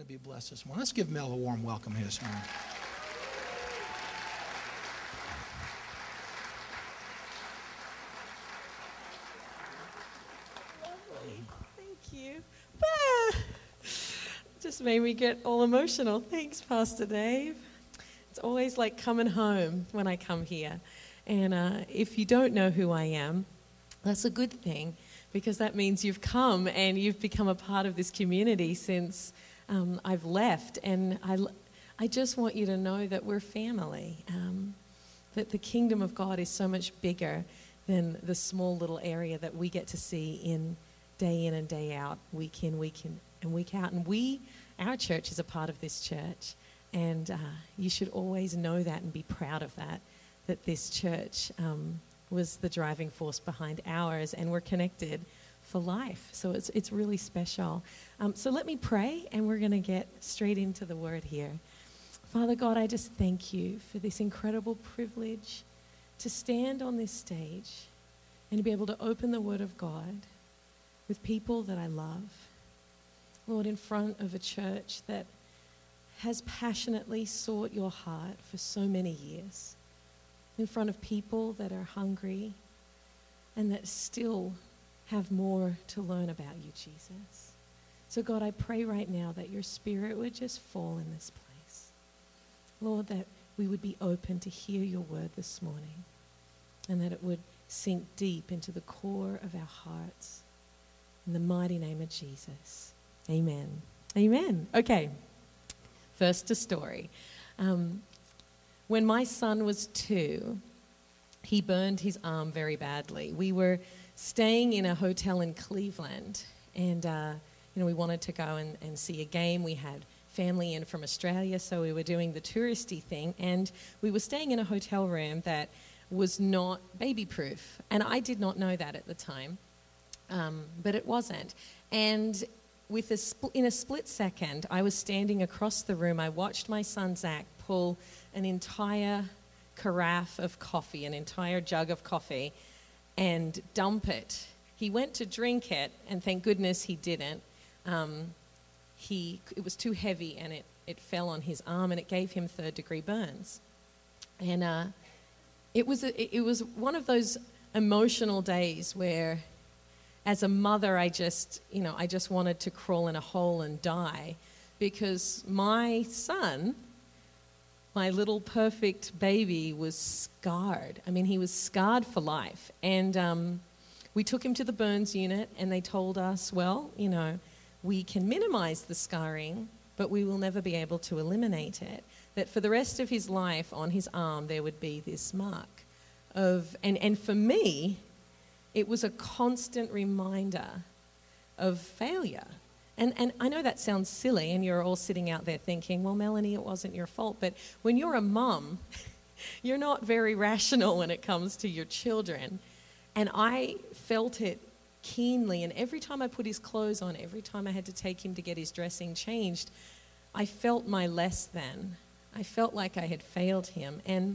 be blessed this morning. Let's give Mel a warm welcome here this morning. Thank you. Just made me get all emotional. Thanks, Pastor Dave. It's always like coming home when I come here. And if you don't know who I am, that's a good thing, because that means you've come and you've become a part of this community since I've left. And I just want you to know that we're family, that the kingdom of God is so much bigger than the small little area that we get to see in and day out, week in and week out. And our church is a part of this church. And you should always know that and be proud of that this church was the driving force behind ours, and we're connected for life. So it's really special. So let me pray, and we're going to get straight into the word here. Father God, I just thank you for this incredible privilege to stand on this stage and to be able to open the word of God with people that I love. Lord, in front of a church that has passionately sought your heart for so many years, in front of people that are hungry and that still have more to learn about you, Jesus. So God, I pray right now that your Spirit would just fall in this place. Lord, that we would be open to hear your word this morning, and that it would sink deep into the core of our hearts. In the mighty name of Jesus. Amen. Amen. Okay. First, a story. When my son was 2, he burned his arm very badly. We were staying in a hotel in Cleveland, and we wanted to go and see a game. We had family in from Australia, so we were doing the touristy thing, and we were staying in a hotel room that was not baby-proof, and I did not know that at the time, but it wasn't. And in a split second, I was standing across the room. I watched my son Zach pull an entire carafe of coffee, an entire jug of coffee, and dump it. He went to drink it, and thank goodness he didn't. It was too heavy, and it fell on his arm, and it gave him 3rd-degree burns. And it was one of those emotional days where, as a mother, I just wanted to crawl in a hole and die, because my son, my little perfect baby, was scarred. I mean, he was scarred for life. And we took him to the burns unit, and they told us, well, we can minimize the scarring, but we will never be able to eliminate it. That for the rest of his life, on his arm, there would be this mark of, and for me, it was a constant reminder of failure. And I know that sounds silly, and you're all sitting out there thinking, well, Melanie, it wasn't your fault. But when you're a mum, you're not very rational when it comes to your children. And I felt it keenly. And every time I put his clothes on, every time I had to take him to get his dressing changed, I felt my less than. I felt like I had failed him. And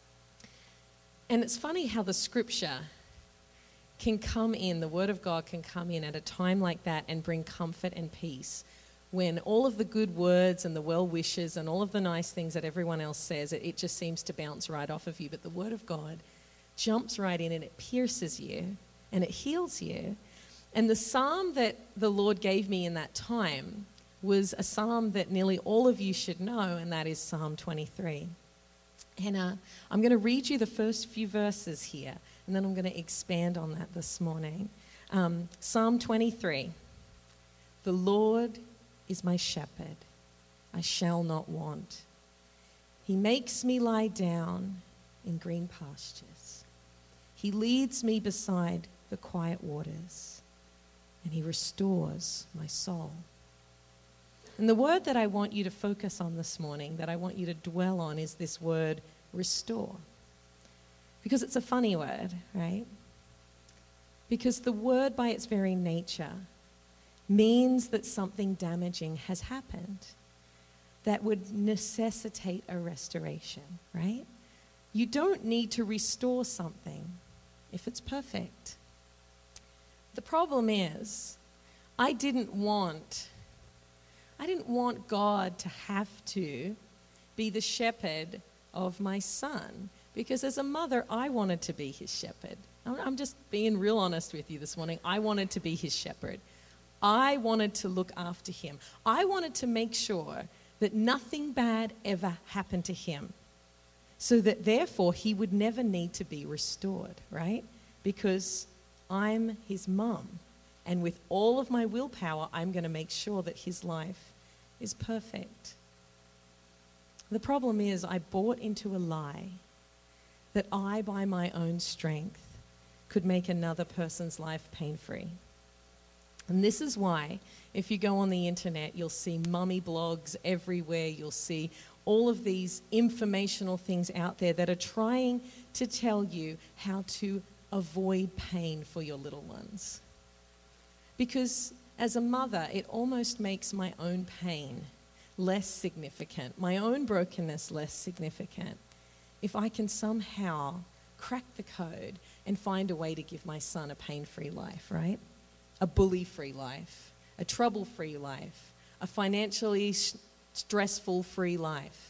it's funny how the scripture can come in, the word of God can come in at a time like that and bring comfort and peace, when all of the good words and the well wishes and all of the nice things that everyone else says, it just seems to bounce right off of you. But the word of God jumps right in, and it pierces you and it heals you. And the psalm that the Lord gave me in that time was a psalm that nearly all of you should know, and that is Psalm 23. And I'm going to read you the first few verses here, and then I'm going to expand on that this morning. Psalm 23. The Lord is my shepherd, I shall not want. He makes me lie down in green pastures. He leads me beside the quiet waters, and he restores my soul. And the word that I want you to focus on this morning, that I want you to dwell on, is this word, restore. Because it's a funny word, right? Because the word, by its very nature, means that something damaging has happened that would necessitate a restoration, right? You don't need to restore something if it's perfect. The problem is, I didn't want I didn't want God to have to be the shepherd of my son, because as a mother, I wanted to be his shepherd. I'm just being real honest with you this morning. I wanted to be his shepherd. I wanted to look after him. I wanted to make sure that nothing bad ever happened to him, so that therefore he would never need to be restored, right? Because I'm his mum, and with all of my willpower, I'm going to make sure that his life is perfect. The problem is I bought into a lie that I, by my own strength, could make another person's life pain-free. And this is why, if you go on the internet, you'll see mummy blogs everywhere. You'll see all of these informational things out there that are trying to tell you how to avoid pain for your little ones. Because as a mother, it almost makes my own pain less significant, my own brokenness less significant, if I can somehow crack the code and find a way to give my son a pain-free life, right? A bully-free life, a trouble-free life, a financially stressful-free life,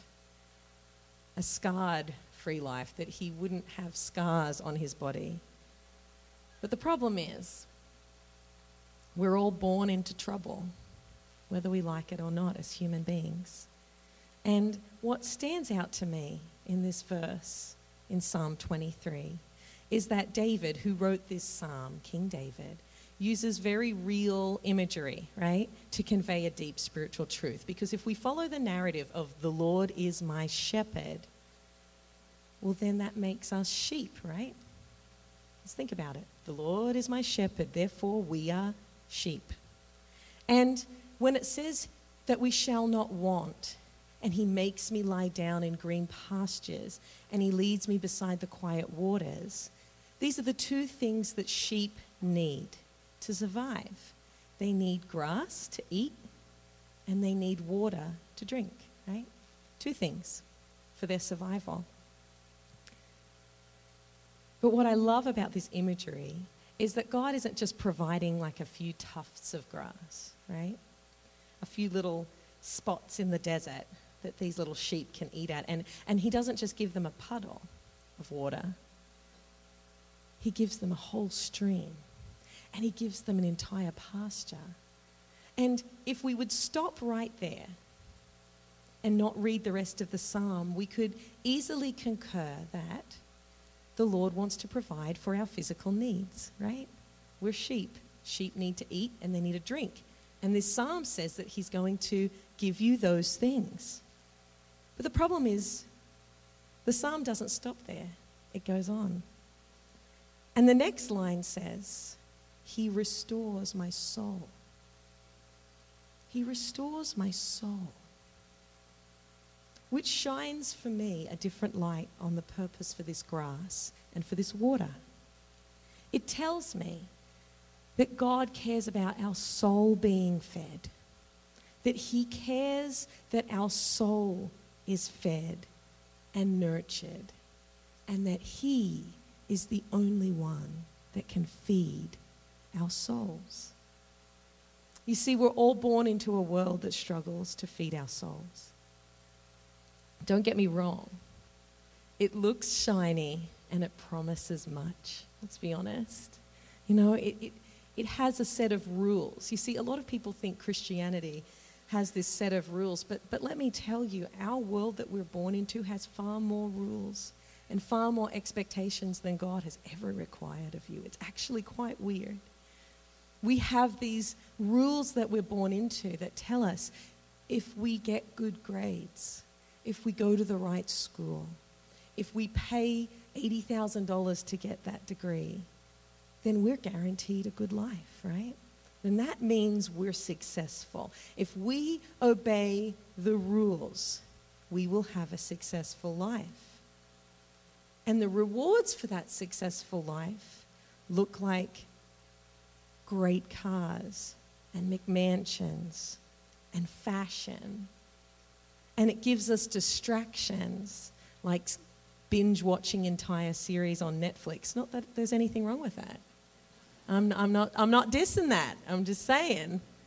a scarred-free life, that he wouldn't have scars on his body. But the problem is, we're all born into trouble, whether we like it or not, as human beings. And what stands out to me in this verse, in Psalm 23, is that David, who wrote this psalm, King David, uses very real imagery, right, to convey a deep spiritual truth. Because if we follow the narrative of the Lord is my shepherd, well, then that makes us sheep, right? Let's think about it. The Lord is my shepherd, therefore we are sheep. And when it says that we shall not want, and he makes me lie down in green pastures, and he leads me beside the quiet waters, these are the two things that sheep need to survive. They need grass to eat, and they need water to drink, right? Two things for their survival. But what I love about this imagery is that God isn't just providing like a few tufts of grass, right? A few little spots in the desert that these little sheep can eat at. And he doesn't just give them a puddle of water. He gives them a whole stream. And he gives them an entire pasture. And if we would stop right there and not read the rest of the psalm, we could easily concur that the Lord wants to provide for our physical needs, right? We're sheep. Sheep need to eat and they need a drink. And this psalm says that he's going to give you those things. But the problem is, the psalm doesn't stop there. It goes on. And the next line says, he restores my soul. He restores my soul. Which shines for me a different light on the purpose for this grass and for this water. It tells me that God cares about our soul being fed, that he cares that our soul is fed and nurtured, and that he is the only one that can feed our souls. You see, we're all born into a world that struggles to feed our souls. Don't get me wrong. It looks shiny and it promises much. Let's be honest. You know, it has a set of rules. You see, a lot of people think Christianity has this set of rules, but let me tell you, our world that we're born into has far more rules and far more expectations than God has ever required of you. It's actually quite weird. We have these rules that we're born into that tell us if we get good grades, if we go to the right school, if we pay $80,000 to get that degree, then we're guaranteed a good life, right? Then that means we're successful. If we obey the rules, we will have a successful life. And the rewards for that successful life look like great cars and McMansions and fashion. And it gives us distractions like binge watching entire series on Netflix. Not that there's anything wrong with that. I'm not dissing that. I'm just saying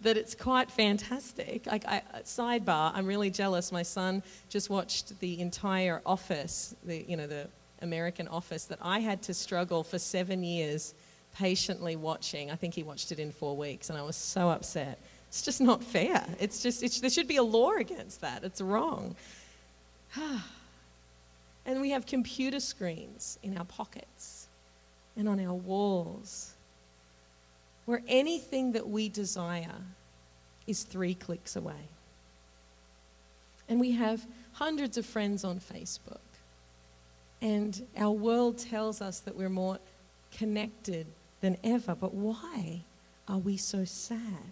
that it's quite fantastic. Sidebar, I'm really jealous. My son just watched the entire Office, the American Office, that I had to struggle for 7 years patiently watching. I think he watched it in 4 weeks, and I was so upset. It's just not fair. There should be a law against that. It's wrong. And we have computer screens in our pockets and on our walls, where anything that we desire is 3 clicks away. And we have hundreds of friends on Facebook. And our world tells us that we're more connected than ever. But why are we so sad?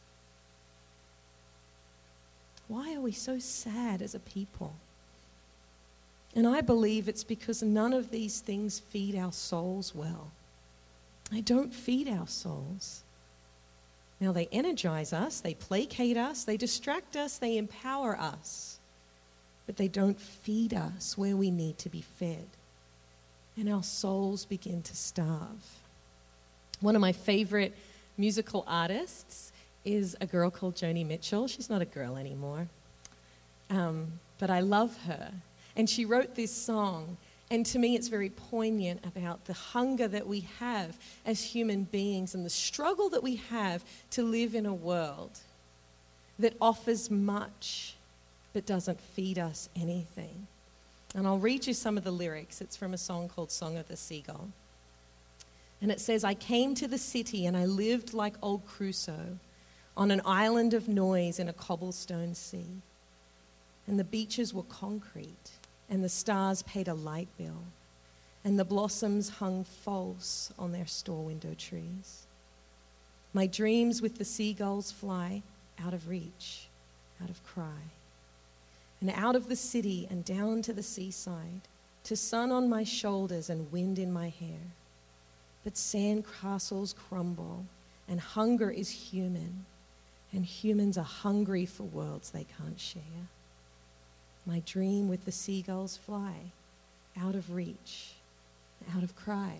Why are we so sad as a people? And I believe it's because none of these things feed our souls well. They don't feed our souls. Now, they energize us, they placate us, they distract us, they empower us. But they don't feed us where we need to be fed. And our souls begin to starve. One of my favorite musical artists is a girl called Joni Mitchell. She's not a girl anymore. But I love her. And she wrote this song, and to me it's very poignant about the hunger that we have as human beings and the struggle that we have to live in a world that offers much but doesn't feed us anything. And I'll read you some of the lyrics. It's from a song called Song of the Seagull. And it says, I came to the city and I lived like old Crusoe on an island of noise in a cobblestone sea. And the beaches were concrete, and the stars paid a light bill, and the blossoms hung false on their store window trees. My dreams with the seagulls fly out of reach, out of cry, and out of the city and down to the seaside, to sun on my shoulders and wind in my hair. But sand castles crumble, and hunger is human, and humans are hungry for worlds they can't share. My dream with the seagulls fly, out of reach, out of cry.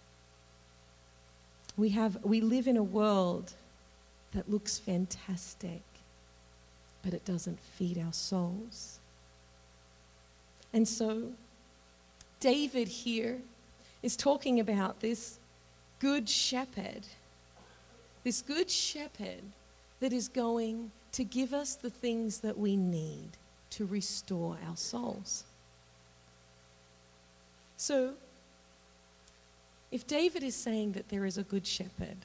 We live in a world that looks fantastic, but it doesn't feed our souls. And so David here is talking about this good shepherd that is going to give us the things that we need to restore our souls. So, if David is saying that there is a good shepherd,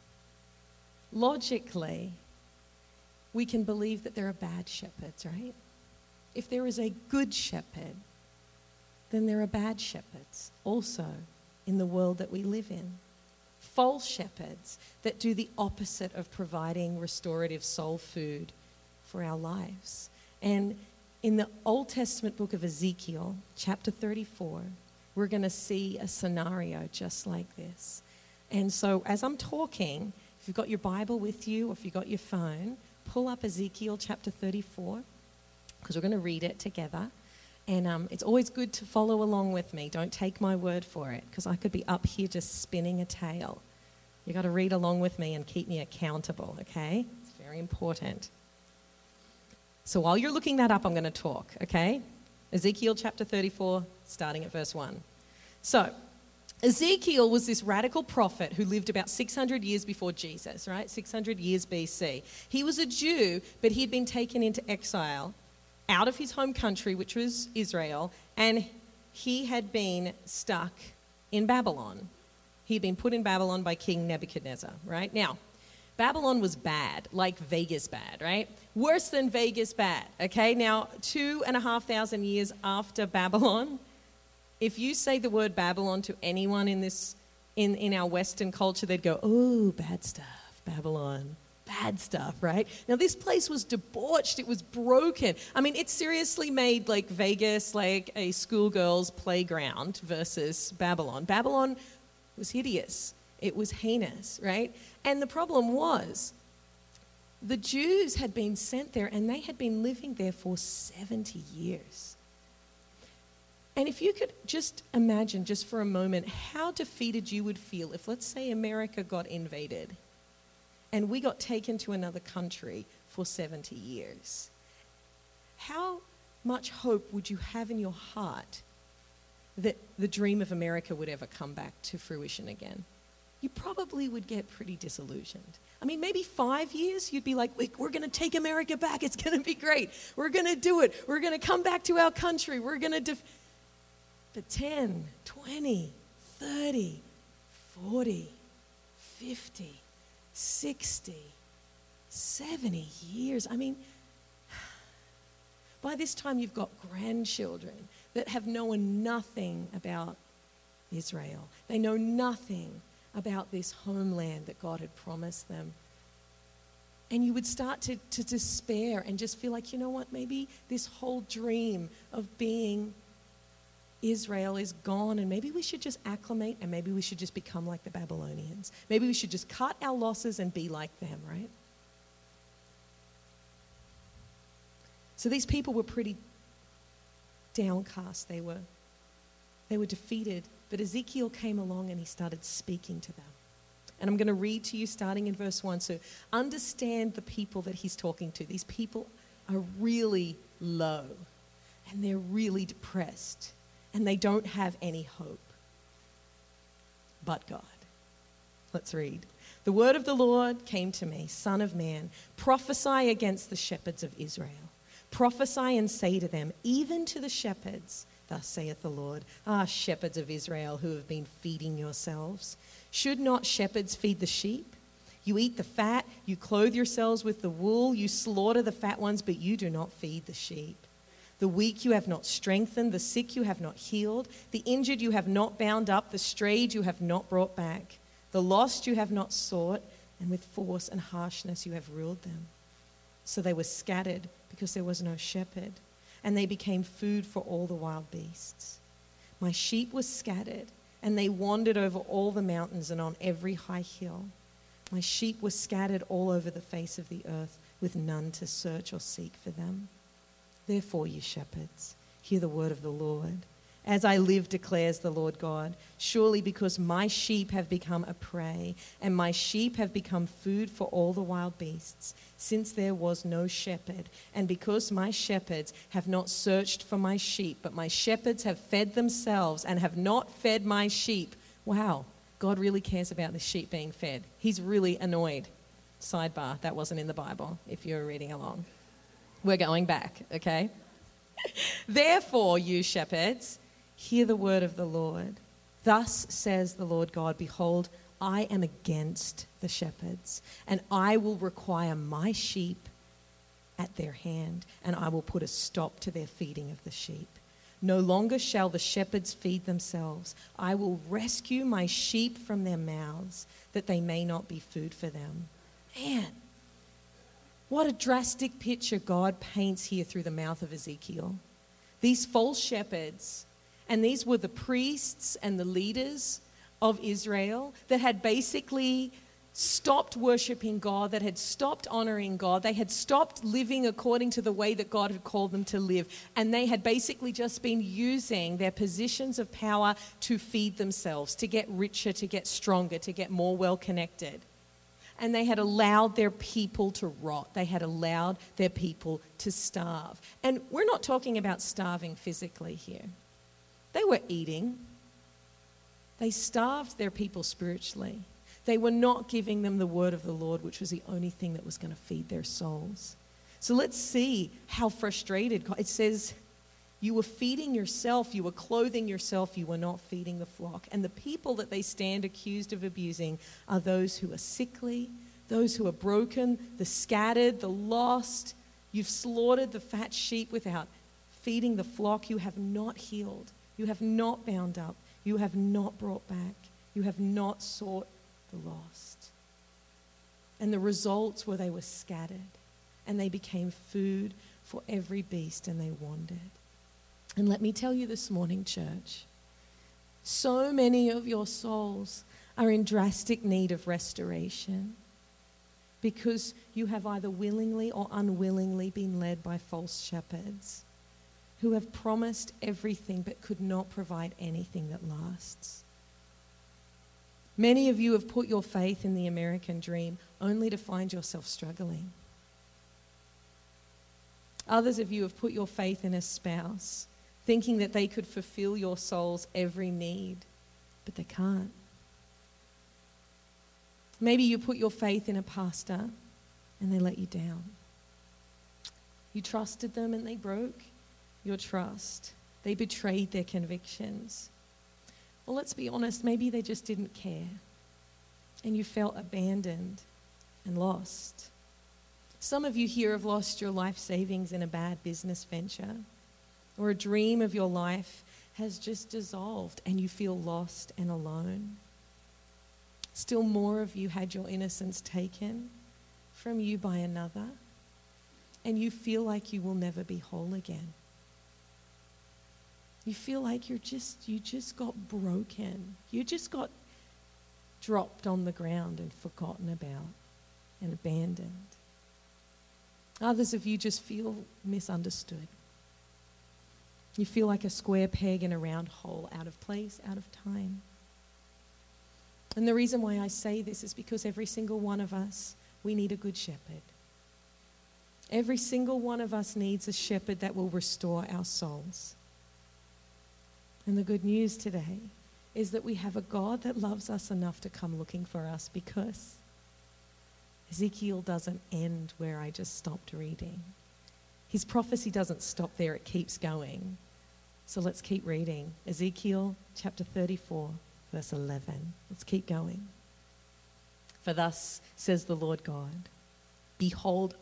logically, we can believe that there are bad shepherds, right? If there is a good shepherd, then there are bad shepherds also in the world that we live in. False shepherds that do the opposite of providing restorative soul food for our lives. And in the Old Testament book of Ezekiel, chapter 34, we're going to see a scenario just like this. And so as I'm talking, if you've got your Bible with you or if you've got your phone, pull up Ezekiel chapter 34, because we're going to read it together. And it's always good to follow along with me. Don't take my word for it, because I could be up here just spinning a tale. You've got to read along with me and keep me accountable, okay? It's very important. So while you're looking that up, I'm going to talk, okay? Ezekiel chapter 34, starting at verse 1. So, Ezekiel was this radical prophet who lived about 600 years before Jesus, right? 600 years BC. He was a Jew, but he'd been taken into exile out of his home country, which was Israel, and he had been stuck in Babylon. He'd been put in Babylon by King Nebuchadnezzar, right? Now, Babylon was bad, like Vegas bad, right? Worse than Vegas bad, okay? Now, 2,500 years after Babylon, if you say the word Babylon to anyone in our Western culture, they'd go, oh, bad stuff, Babylon. Bad stuff, right? Now, this place was debauched. It was broken. I mean, it seriously made like Vegas like a schoolgirl's playground versus Babylon. Babylon was hideous. It was heinous, right? And the problem was the Jews had been sent there and they had been living there for 70 years. And if you could just imagine, just for a moment, how defeated you would feel if, let's say, America got invaded and we got taken to another country for 70 years. How much hope would you have in your heart that the dream of America would ever come back to fruition again? You probably would get pretty disillusioned. I mean, maybe 5 years, you'd be like, we're going to take America back. It's going to be great. We're going to do it. We're going to come back to our country. We're going to But 10, 20, 30, 40, 50, 60, 70 years. I mean, by this time you've got grandchildren that have known nothing about Israel. They know nothing about this homeland that God had promised them. And you would start to despair and just feel like, you know what, maybe this whole dream of being Israel is gone, and maybe we should just acclimate, and maybe we should just become like the Babylonians. Maybe we should just cut our losses and be like them, right? So these people were pretty downcast. They were defeated. But Ezekiel came along and he started speaking to them. And I'm going to read to you starting in verse 1. So understand the people that he's talking to. These people are really low, and they're really depressed, and they don't have any hope but God. Let's read. The word of the Lord came to me, Son of man, prophesy against the shepherds of Israel. Prophesy and say to them, even to the shepherds, thus saith the Lord, shepherds of Israel who have been feeding yourselves. Should not shepherds feed the sheep? You eat the fat, you clothe yourselves with the wool, you slaughter the fat ones, but you do not feed the sheep. The weak you have not strengthened, the sick you have not healed, the injured you have not bound up, the strayed you have not brought back, the lost you have not sought, and with force and harshness you have ruled them. So they were scattered because there was no shepherd, and they became food for all the wild beasts. My sheep were scattered, and they wandered over all the mountains and on every high hill. My sheep were scattered all over the face of the earth, with none to search or seek for them. Therefore, you shepherds, hear the word of the Lord. As I live, declares the Lord God, surely because my sheep have become a prey, and my sheep have become food for all the wild beasts, since there was no shepherd, and because my shepherds have not searched for my sheep, but my shepherds have fed themselves and have not fed my sheep. Wow, God really cares about the sheep being fed. He's really annoyed. Sidebar, that wasn't in the Bible, if you're reading along. We're going back, okay? Therefore, you shepherds, hear the word of the Lord. Thus says the Lord God, behold, I am against the shepherds, and I will require my sheep at their hand, and I will put a stop to their feeding of the sheep. No longer shall the shepherds feed themselves. I will rescue my sheep from their mouths, that they may not be food for them. Man, what a drastic picture God paints here through the mouth of Ezekiel. These false shepherds, and these were the priests and the leaders of Israel that had basically stopped worshiping God, that had stopped honoring God. They had stopped living according to the way that God had called them to live. And they had basically just been using their positions of power to feed themselves, to get richer, to get stronger, to get more well-connected. And they had allowed their people to rot. They had allowed their people to starve. And we're not talking about starving physically here. They were eating. They starved their people spiritually. They were not giving them the word of the Lord, which was the only thing that was going to feed their souls. So let's see how frustrated God. It says, you were feeding yourself, you were clothing yourself, you were not feeding the flock. And the people that they stand accused of abusing are those who are sickly, those who are broken, the scattered, the lost. You've slaughtered the fat sheep without feeding the flock. You have not healed. You have not bound up. You have not brought back. You have not sought the lost. And the results were they were scattered, and they became food for every beast, and they wandered. And let me tell you this morning, church, so many of your souls are in drastic need of restoration because you have either willingly or unwillingly been led by false shepherds who have promised everything but could not provide anything that lasts. Many of you have put your faith in the American dream only to find yourself struggling. Others of you have put your faith in a spouse, thinking that they could fulfill your soul's every need, but they can't. Maybe you put your faith in a pastor and they let you down. You trusted them and they broke your trust. They betrayed their convictions. Well, let's be honest, maybe they just didn't care and you felt abandoned and lost. Some of you here have lost your life savings in a bad business venture, or a dream of your life has just dissolved and you feel lost and alone. Still more of you had your innocence taken from you by another, and you feel like you will never be whole again. You feel like you just got broken. You just got dropped on the ground and forgotten about and abandoned. Others of you just feel misunderstood. You feel like a square peg in a round hole, out of place, out of time. And the reason why I say this is because every single one of us, we need a good shepherd. Every single one of us needs a shepherd that will restore our souls. And the good news today is that we have a God that loves us enough to come looking for us, because Ezekiel doesn't end where I just stopped reading. His prophecy doesn't stop there, it keeps going. So let's keep reading. Ezekiel chapter 34, verse 11. Let's keep going. For thus says the Lord God, behold,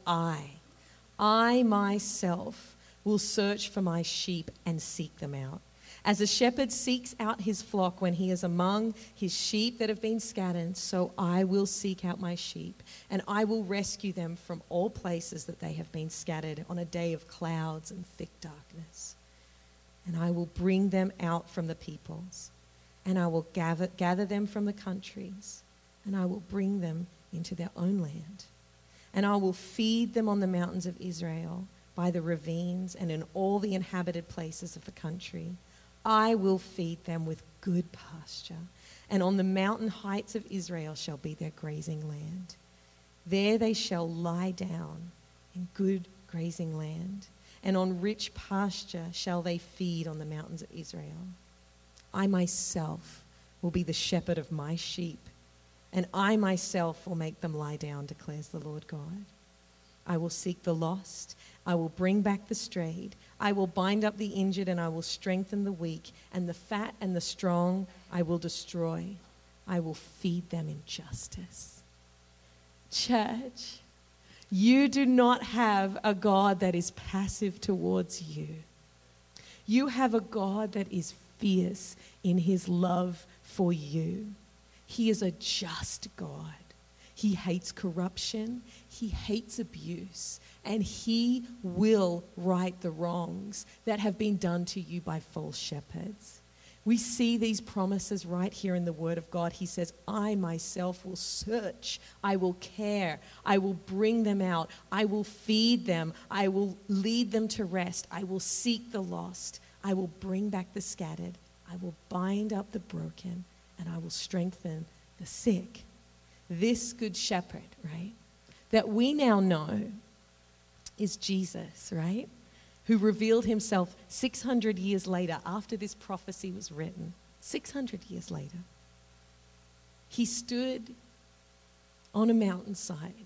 I myself will search for my sheep and seek them out. As a shepherd seeks out his flock when he is among his sheep that have been scattered, so I will seek out my sheep, and I will rescue them from all places that they have been scattered on a day of clouds and thick darkness. And I will bring them out from the peoples, and I will gather them from the countries, and I will bring them into their own land. And I will feed them on the mountains of Israel, by the ravines, and in all the inhabited places of the country. I will feed them with good pasture, and on the mountain heights of Israel shall be their grazing land. There they shall lie down in good grazing land, and on rich pasture shall they feed on the mountains of Israel. I myself will be the shepherd of my sheep, and I myself will make them lie down, declares the Lord God. I will seek the lost, I will bring back the strayed, I will bind up the injured, and I will strengthen the weak, and the fat and the strong I will destroy. I will feed them in justice. Church, you do not have a God that is passive towards you. You have a God that is fierce in his love for you. He is a just God. He hates corruption, he hates abuse, and he will right the wrongs that have been done to you by false shepherds. We see these promises right here in the Word of God. He says, I myself will search, I will care, I will bring them out, I will feed them, I will lead them to rest, I will seek the lost, I will bring back the scattered, I will bind up the broken, and I will strengthen the sick. This good shepherd, right, that we now know is Jesus, right, who revealed himself 600 years later after this prophecy was written. 600 years later. He stood on a mountainside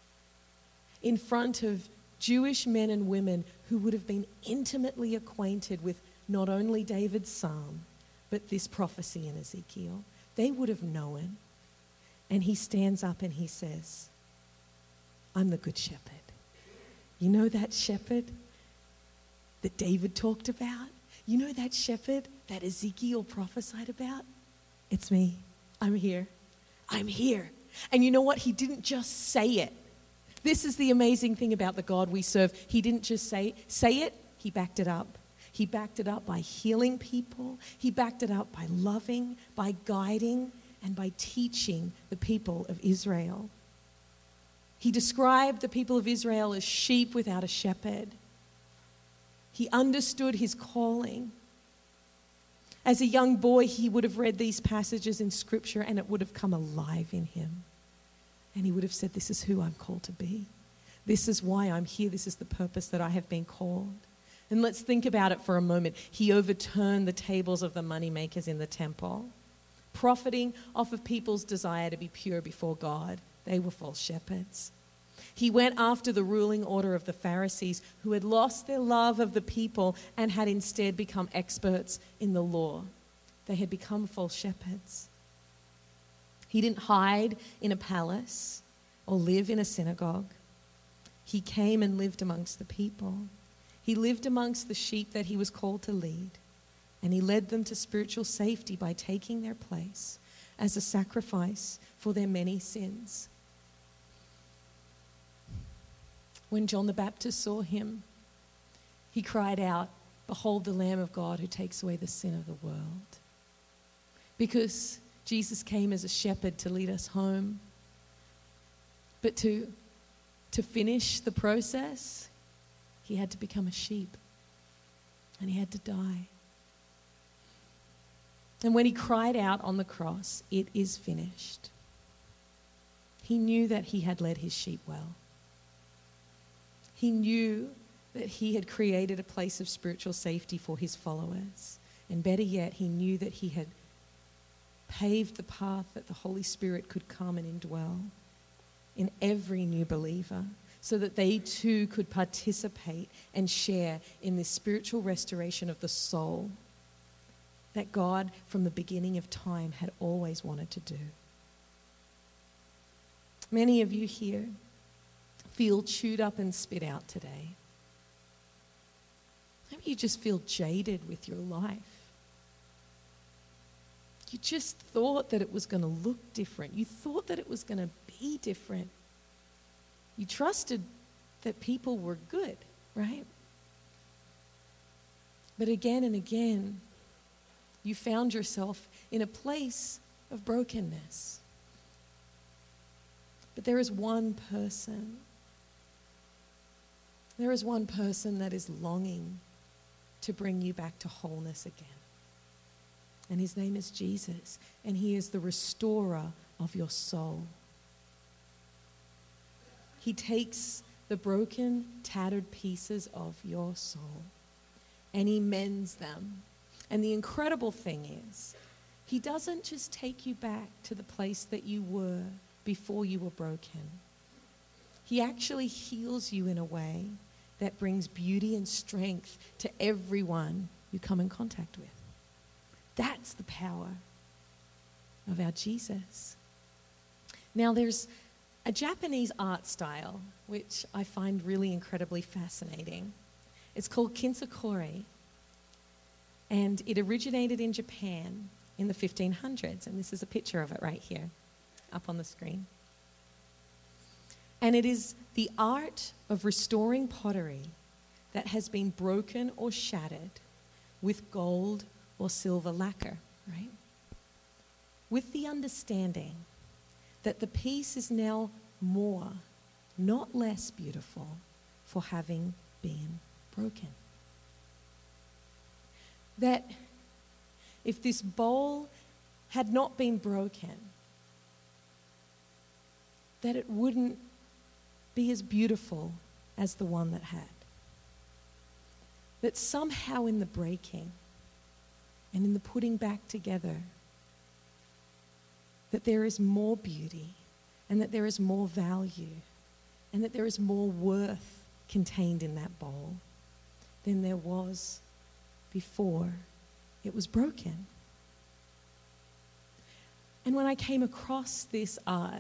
in front of Jewish men and women who would have been intimately acquainted with not only David's psalm, but this prophecy in Ezekiel. They would have known. And he stands up and he says, I'm the good shepherd. You know that shepherd that David talked about? You know that shepherd that Ezekiel prophesied about? It's me. I'm here. I'm here. And you know what? He didn't just say it. This is the amazing thing about the God we serve. He didn't just say it, he backed it up. He backed it up by healing people. He backed it up by loving, by guiding, and by teaching the people of Israel. He described the people of Israel as sheep without a shepherd. He understood his calling. As a young boy, he would have read these passages in Scripture and it would have come alive in him. And he would have said, this is who I'm called to be. This is why I'm here. This is the purpose that I have been called. And let's think about it for a moment. He overturned the tables of the moneymakers in the temple, profiting off of people's desire to be pure before God. They were false shepherds. He went after the ruling order of the Pharisees, who had lost their love of the people and had instead become experts in the law. They had become false shepherds. He didn't hide in a palace or live in a synagogue. He came and lived amongst the people. He lived amongst the sheep that he was called to lead, and he led them to spiritual safety by taking their place as a sacrifice for their many sins. When John the Baptist saw him, he cried out, "Behold the Lamb of God who takes away the sin of the world." Because Jesus came as a shepherd to lead us home, but to finish the process, he had to become a sheep, and he had to die. And when he cried out on the cross, "It is finished," he knew that he had led his sheep well. He knew that he had created a place of spiritual safety for his followers. And better yet, he knew that he had paved the path that the Holy Spirit could come and indwell in every new believer, so that they too could participate and share in this spiritual restoration of the soul that God, from the beginning of time, had always wanted to do. Many of you here feel chewed up and spit out today. Maybe you just feel jaded with your life. You just thought that it was going to look different. You thought that it was going to be different. You trusted that people were good, right? But again and again, you found yourself in a place of brokenness. But there is one person. There is one person that is longing to bring you back to wholeness again. And his name is Jesus, and he is the restorer of your soul. He takes the broken, tattered pieces of your soul, and he mends them. And the incredible thing is, he doesn't just take you back to the place that you were before you were broken. He actually heals you in a way that brings beauty and strength to everyone you come in contact with. That's the power of our Jesus. Now, there's a Japanese art style which I find really incredibly fascinating. It's called kintsukuroi, and it originated in Japan in the 1500s, and this is a picture of it right here up on the screen. And it is the art of restoring pottery that has been broken or shattered with gold or silver lacquer, right? With the understanding that the piece is now more, not less beautiful for having been broken. That if this bowl had not been broken, that it wouldn't be as beautiful as the one that had. That somehow in the breaking and in the putting back together, that there is more beauty and that there is more value and that there is more worth contained in that bowl than there was before it was broken. And when I came across this art,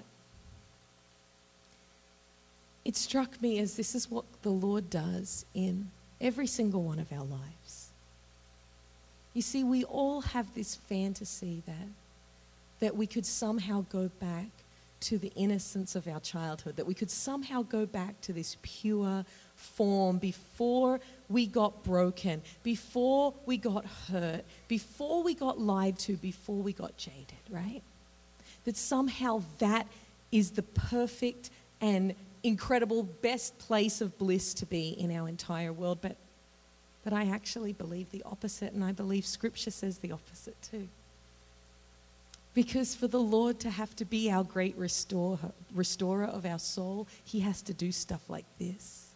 it struck me as this is what the Lord does in every single one of our lives. You see, we all have this fantasy that we could somehow go back to the innocence of our childhood, that we could somehow go back to this pure form before we got broken, before we got hurt, before we got lied to, before we got jaded, right? That somehow that is the perfect and incredible best place of bliss to be in our entire world, but But I actually believe the opposite, and I believe Scripture says the opposite too. Because for the Lord to have to be our great restorer of our soul, he has to do stuff like this.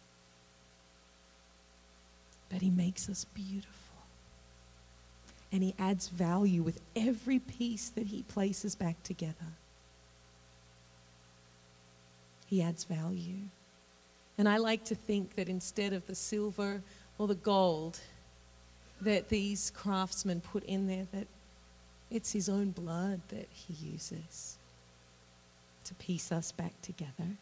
But he makes us beautiful. And he adds value with every piece that he places back together. He adds value. And I like to think that instead of the silver or the gold that these craftsmen put in there, that it's his own blood that he uses to piece us back together.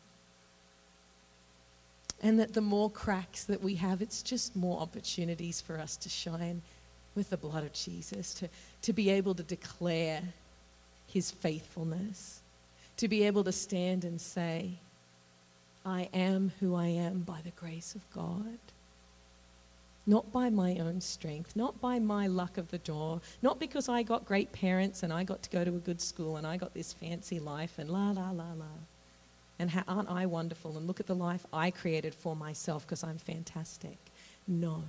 And that the more cracks that we have, it's just more opportunities for us to shine with the blood of Jesus, to be able to declare his faithfulness, to be able to stand and say, I am who I am by the grace of God. Not by my own strength, not by my luck of the draw, not because I got great parents and I got to go to a good school and I got this fancy life and la, la, la, la. And how, aren't I wonderful? And look at the life I created for myself because I'm fantastic. No.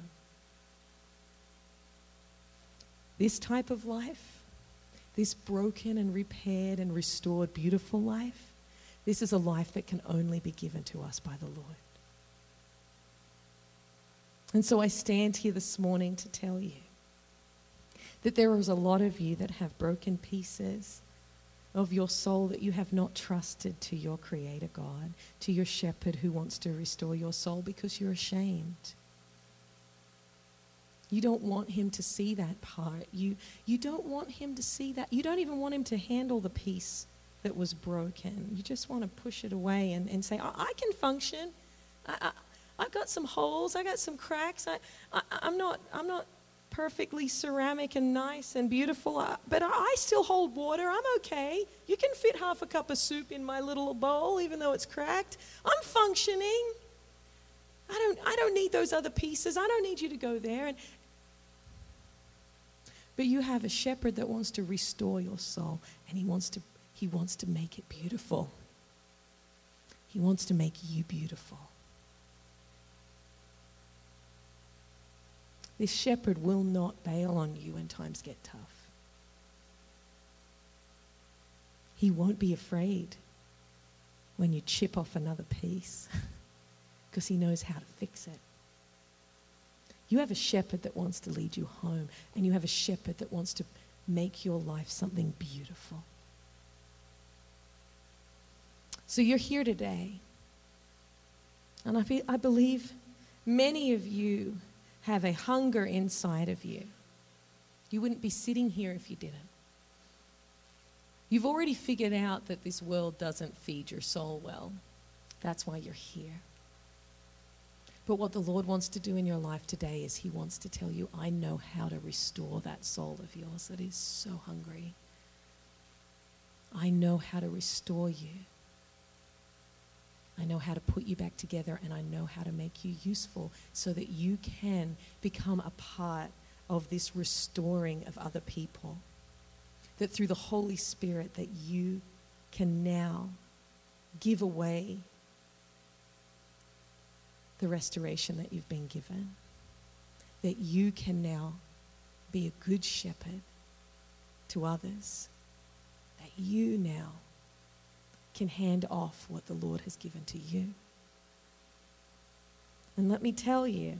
This type of life, this broken and repaired and restored beautiful life, this is a life that can only be given to us by the Lord. And so I stand here this morning to tell you that there is a lot of you that have broken pieces of your soul that you have not trusted to your Creator God, to your shepherd who wants to restore your soul because you're ashamed. You don't want him to see that part. You don't want him to see that. You don't even want him to handle the piece that was broken. You just want to push it away and say, I can function. I've got some holes. I got some cracks. I'm not perfectly ceramic and nice and beautiful, but I still hold water. I'm okay. You can fit half a cup of soup in my little bowl, even though it's cracked. I'm functioning. I don't need those other pieces. I don't need you to go there. But you have a shepherd that wants to restore your soul, and he wants to make it beautiful. He wants to make you beautiful. This shepherd will not bail on you when times get tough. He won't be afraid when you chip off another piece because he knows how to fix it. You have a shepherd that wants to lead you home, and you have a shepherd that wants to make your life something beautiful. So you're here today, and I believe many of you have a hunger inside of you. You wouldn't be sitting here if you didn't. You've already figured out that this world doesn't feed your soul well. That's why you're here. But what the Lord wants to do in your life today is he wants to tell you, I know how to restore that soul of yours that is so hungry. I know how to restore you. I know how to put you back together, and I know how to make you useful so that you can become a part of this restoring of other people. That through the Holy Spirit that you can now give away the restoration that you've been given. That you can now be a good shepherd to others. That you now can hand off what the Lord has given to you. And let me tell you,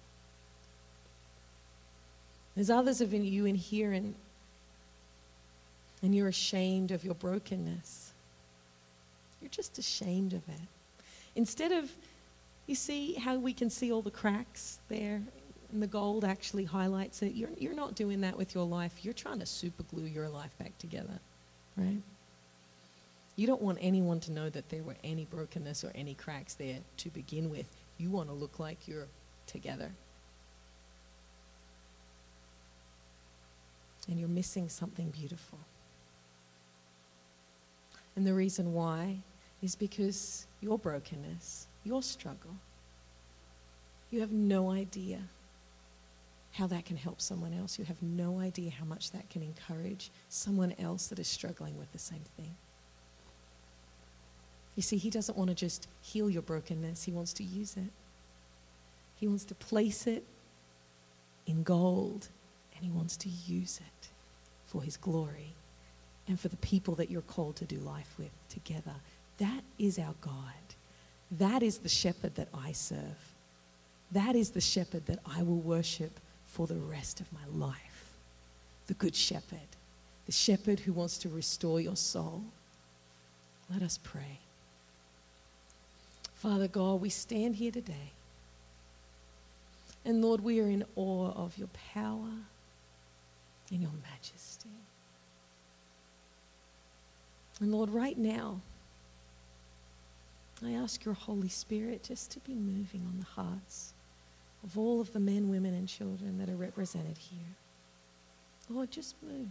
there's others of you in here and you're ashamed of your brokenness. You're just ashamed of it. Instead of, you see how we can see all the cracks there and the gold actually highlights it? You're not doing that with your life. You're trying to super glue your life back together, right? You don't want anyone to know that there were any brokenness or any cracks there to begin with. You want to look like you're together. And you're missing something beautiful. And the reason why is because your brokenness, your struggle, you have no idea how that can help someone else. You have no idea how much that can encourage someone else that is struggling with the same thing. You see, he doesn't want to just heal your brokenness. He wants to use it. He wants to place it in gold, and he wants to use it for his glory and for the people that you're called to do life with together. That is our God. That is the shepherd that I serve. That is the shepherd that I will worship for the rest of my life. The good shepherd. The shepherd who wants to restore your soul. Let us pray. Father God, we stand here today. And Lord, we are in awe of your power and your majesty. And Lord, right now, I ask your Holy Spirit just to be moving on the hearts of all of the men, women, and children that are represented here. Lord, just move.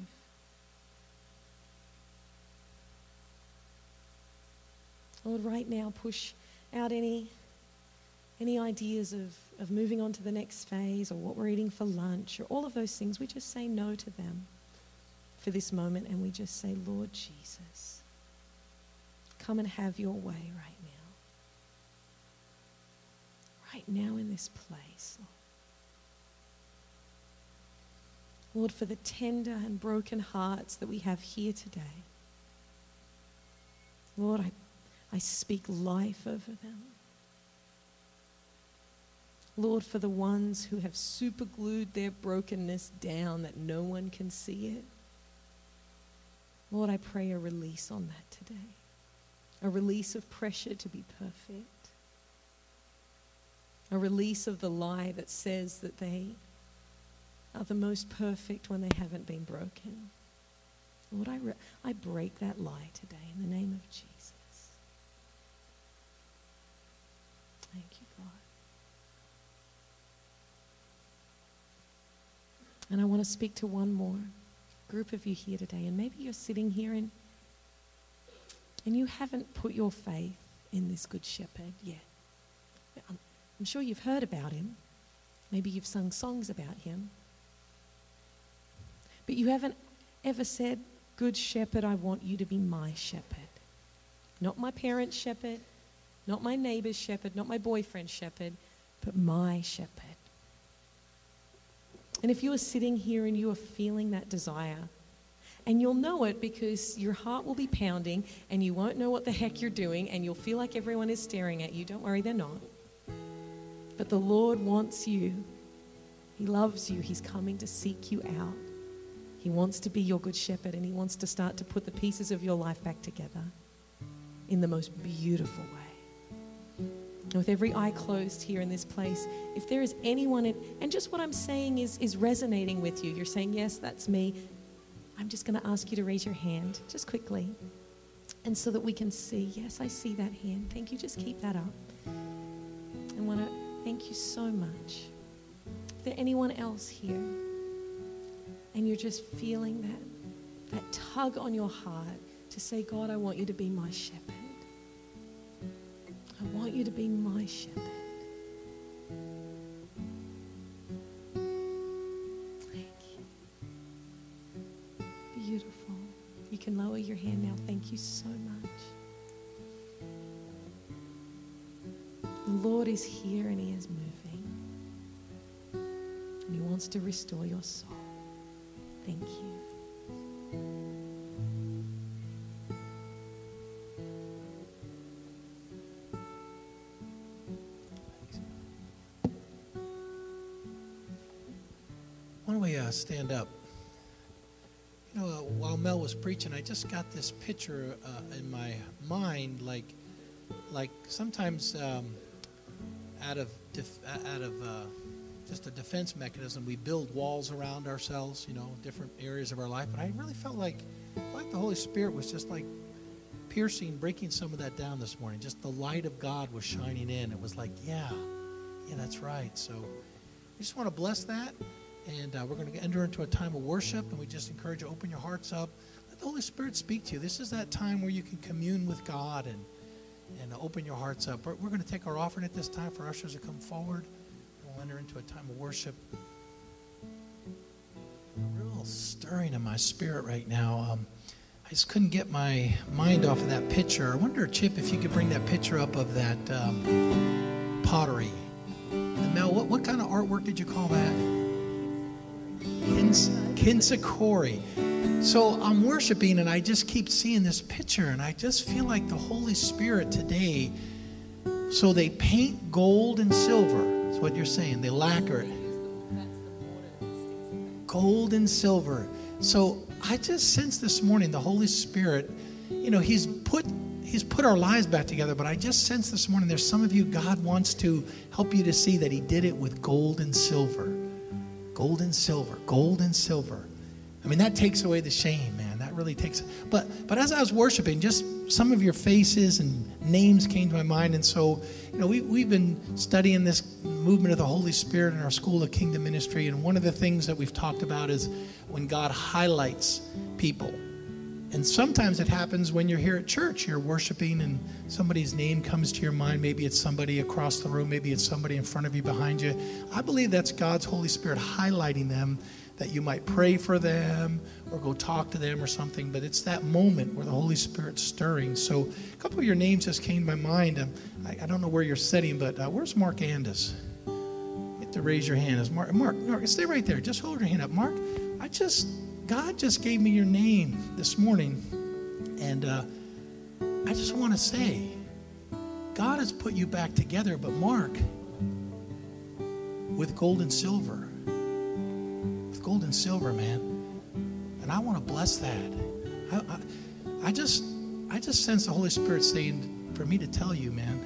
Lord, right now, push out any ideas of moving on to the next phase or what we're eating for lunch or all of those things. We just say no to them for this moment, and we just say, Lord Jesus, come and have your way right now. Right now in this place, Lord, for the tender and broken hearts that we have here today. Lord, I speak life over them. Lord, for the ones who have superglued their brokenness down that no one can see it. Lord, I pray a release on that today. A release of pressure to be perfect. A release of the lie that says that they are the most perfect when they haven't been broken. Lord, I break that lie today in the name of Jesus. Thank you, God. And I want to speak to one more group of you here today. And maybe you're sitting here and you haven't put your faith in this good shepherd yet. I'm sure you've heard about him. Maybe you've sung songs about him. But you haven't ever said, good shepherd, I want you to be my shepherd. Not my parents' shepherd, not my neighbor's shepherd, not my boyfriend's shepherd, but my shepherd. And if you are sitting here and you are feeling that desire, and you'll know it because your heart will be pounding and you won't know what the heck you're doing and you'll feel like everyone is staring at you. Don't worry, they're not. But the Lord wants you. He loves you. He's coming to seek you out. He wants to be your good shepherd, and he wants to start to put the pieces of your life back together in the most beautiful way. And with every eye closed here in this place, if there is anyone, and just what I'm saying is resonating with you, you're saying, yes, that's me. I'm just going to ask you to raise your hand just quickly. And so that we can see, yes, I see that hand. Thank you. Just keep that up. I want to thank you so much. Is there anyone else here? And you're just feeling that tug on your heart to say, God, I want you to be my shepherd. I want you to be my shepherd. Thank you. Beautiful. You can lower your hand now. Thank you so much. The Lord is here and he is moving. And he wants to restore your soul. Thank you. Why don't we stand up? You know, while Mel was preaching, I just got this picture in my mind, like sometimes out of just a defense mechanism, we build walls around ourselves, you know, different areas of our life. But I really felt like the Holy Spirit was just like piercing, breaking some of that down this morning. Just the light of God was shining in. It was like, yeah, that's right. So we just want to bless that. And we're going to enter into a time of worship. And we just encourage you to open your hearts up. Let the Holy Spirit speak to you. This is that time where you can commune with God and open your hearts up. We're going to take our offering at this time for ushers to come forward. We'll enter into a time of worship. A real stirring in my spirit right now. I just couldn't get my mind off of that picture. I wonder, Chip, if you could bring that picture up of that pottery. And Mel, what kind of artwork did you call that? Kinsakori. So I'm worshiping and I just keep seeing this picture and I just feel like the Holy Spirit today. So they paint gold and silver. That's what you're saying. They lacquer it. Gold and silver. So I just sense this morning the Holy Spirit, He's put our lives back together, but I just sense this morning there's some of you, God wants to help you to see that He did it with gold and silver. Gold and silver. Gold and silver. I mean, that takes away the shame, man. That really takes it. But as I was worshiping, just some of your faces and names came to my mind. And so, we've been studying this movement of the Holy Spirit in our School of Kingdom Ministry. And one of the things that we've talked about is when God highlights people. And sometimes it happens when you're here at church, you're worshiping and somebody's name comes to your mind. Maybe it's somebody across the room. Maybe it's somebody in front of you, behind you. I believe that's God's Holy Spirit highlighting them, that you might pray for them or go talk to them or something. But it's that moment where the Holy Spirit's stirring. So a couple of your names just came to my mind. I don't know where you're sitting, but where's Mark Andis? You have to raise your hand. Mark, stay right there. Just hold your hand up. Mark, God just gave me your name this morning. And I just want to say, God has put you back together, but Mark, with gold and silver. Gold and silver, man. And I want to bless that. I just sense the Holy Spirit saying for me to tell you, man,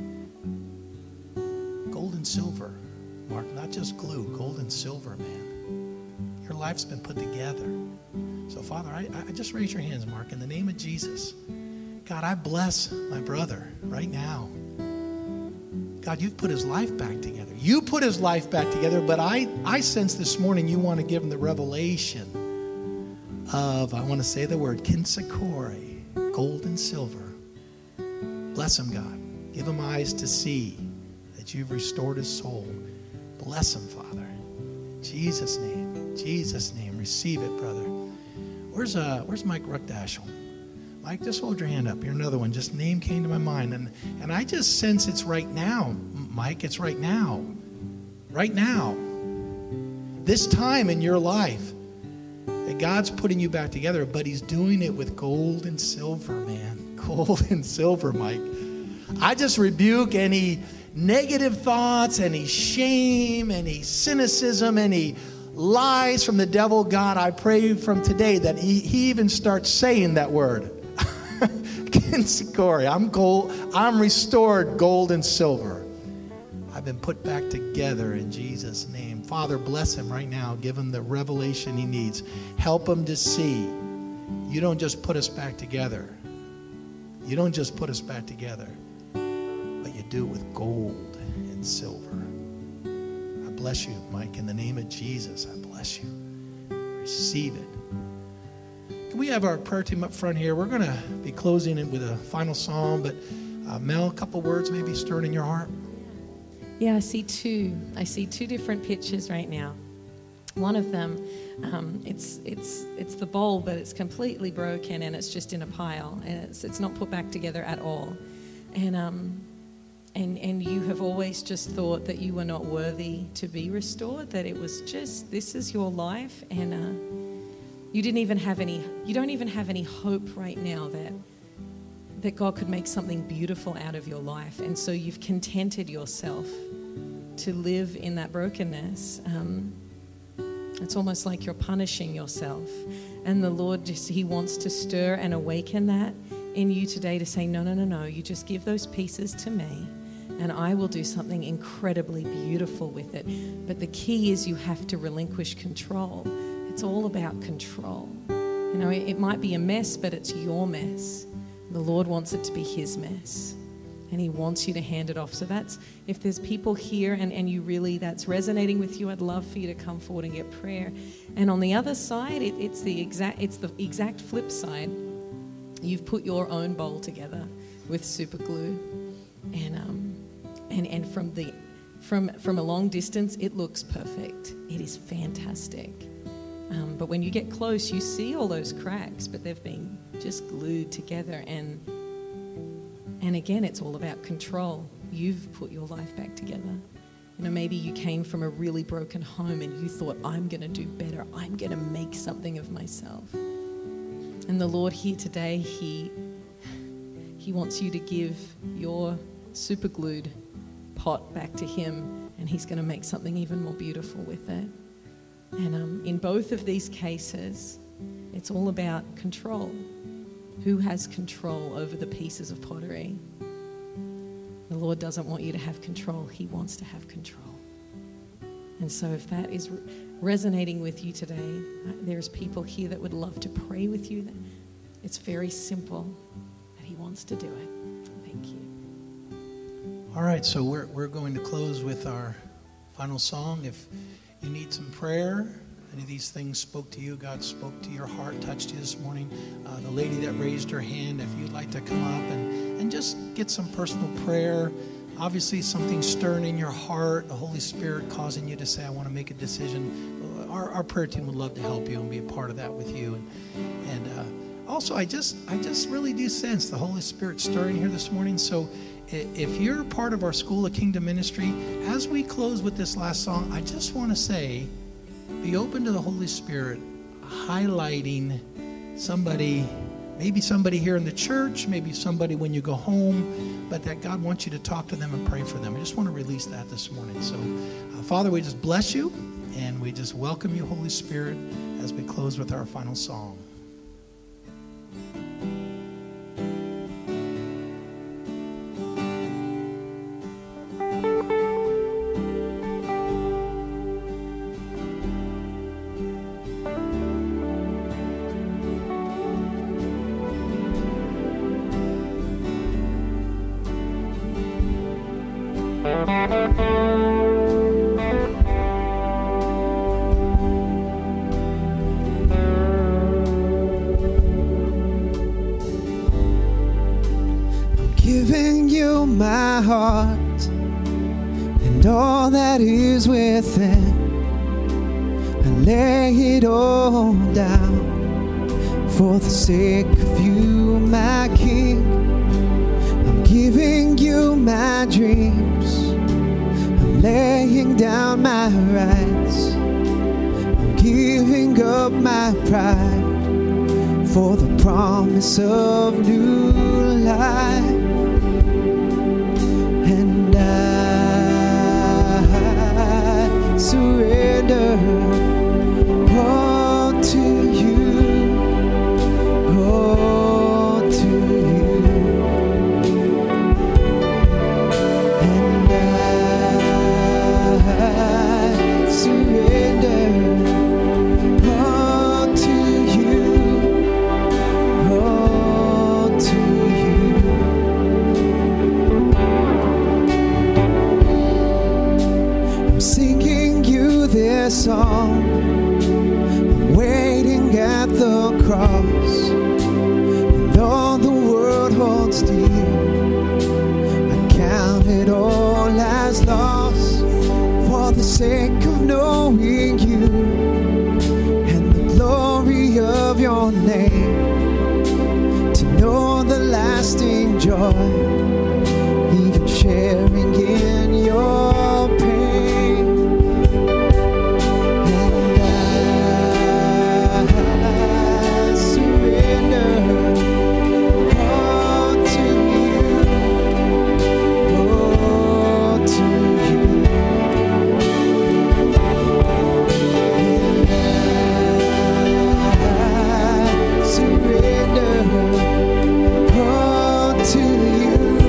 gold and silver, Mark, not just glue, gold and silver, man. Your life's been put together. So, Father, I just raise your hands, Mark, in the name of Jesus. God, I bless my brother right now. God, you've put his life back together. You put his life back together, but I sense this morning you want to give him the revelation of, I want to say the word, Kinsakori, gold and silver. Bless him, God. Give him eyes to see that you've restored his soul. Bless him, Father. In Jesus' name. Jesus' name. Receive it, brother. Where's Mike Ruckdashel? Mike, just hold your hand up. You're another one. Just name came to my mind. And I just sense it's right now, Mike. It's right now. Right now. This time in your life that God's putting you back together, but He's doing it with gold and silver, man. Gold and silver, Mike. I just rebuke any negative thoughts, any shame, any cynicism, any lies from the devil. God, I pray from today that he even starts saying that word. Kinsakori, I'm restored, gold and silver. I've been put back together in Jesus' name. Father, bless him right now. Give him the revelation he needs. Help him to see. You don't just put us back together. You don't just put us back together, but you do it with gold and silver. I bless you, Mike, in the name of Jesus. I bless you. Receive it. Can we have our prayer team up front here? We're going to be closing it with a final psalm, but Mel, a couple words maybe stirring in your heart. Yeah, I see two different pictures right now. One of them, it's the bowl, but it's completely broken and it's just in a pile and it's not put back together at all. And you have always just thought that you were not worthy to be restored, that it was just, this is your life, and you don't even have any hope right now that God could make something beautiful out of your life. And so you've contented yourself to live in that brokenness. It's almost like you're punishing yourself. And the Lord He wants to stir and awaken that in you today to say, no, you just give those pieces to me and I will do something incredibly beautiful with it. But the key is you have to relinquish control. It's all about control. It might be a mess, but it's your mess. The Lord wants it to be His mess. And He wants you to hand it off. So that's, if there's people here and you really, that's resonating with you, I'd love for you to come forward and get prayer. And on the other side, it's the exact flip side. You've put your own bowl together with super glue. And from a long distance, it looks perfect. It is fantastic. But when you get close, you see all those cracks, but they've been just glued together. And again, it's all about control. You've put your life back together. Maybe you came from a really broken home and you thought, I'm going to do better. I'm going to make something of myself. And the Lord here today, He wants you to give your super glued pot back to Him, and He's going to make something even more beautiful with it. And in both of these cases, it's all about control. Who has control over the pieces of pottery? The Lord doesn't want you to have control. He wants to have control. And so if that is resonating with you today, there's people here that would love to pray with you. It's very simple, and He wants to do it. Thank you. All right, so we're going to close with our final song. If you need some prayer, any of these things spoke to you, God spoke to your heart, touched you this morning, the lady that raised her hand, if you'd like to come up and just get some personal prayer, obviously something stirring in your heart, the Holy Spirit causing you to say, I want to make a decision, our prayer team would love to help you and be a part of that with you. And also, I just really do sense the Holy Spirit stirring here this morning. So if you're part of our School of Kingdom Ministry, as we close with this last song, I just want to say, be open to the Holy Spirit highlighting somebody, maybe somebody here in the church, maybe somebody when you go home, but that God wants you to talk to them and pray for them. I just want to release that this morning. So, Father, we just bless you, and we just welcome you, Holy Spirit, as we close with our final song. Giving you my heart and all that is within. I lay it all down for the sake of you, my King. I'm giving you my dreams. I'm laying down my rights. I'm giving up my pride for the promise of new life. And I surrender all to you, all to you. And I surrender all to you, all to you. I'm singing you this song. I'm waiting at the cross, and all the world holds dear. I count it all as loss for the sake of knowing you and the glory of your name, to know the lasting joy, even sharing in your pain. And I surrender all to you, all to you. And I surrender all to you.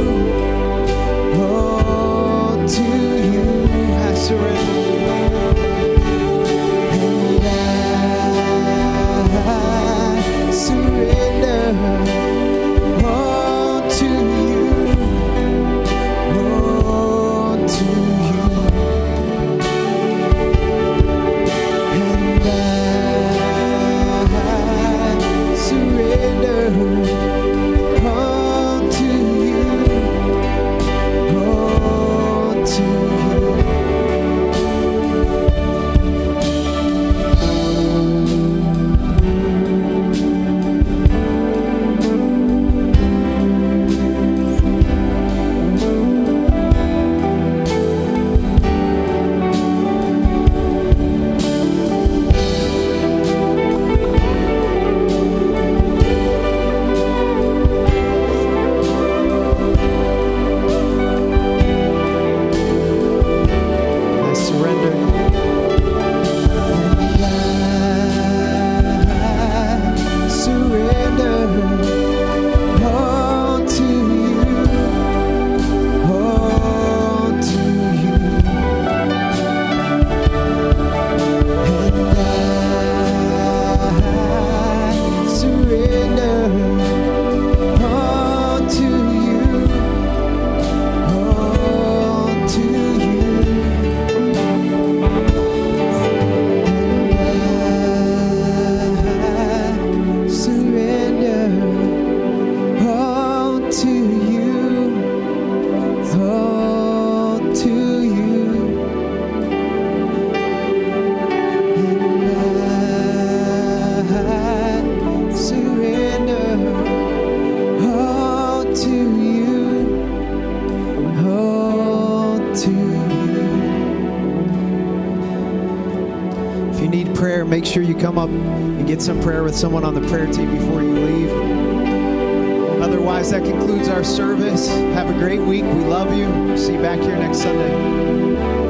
make sure you come up and get some prayer with someone on the prayer team before you leave. Otherwise, that concludes our service. Have a great week. We love you. See you back here next Sunday.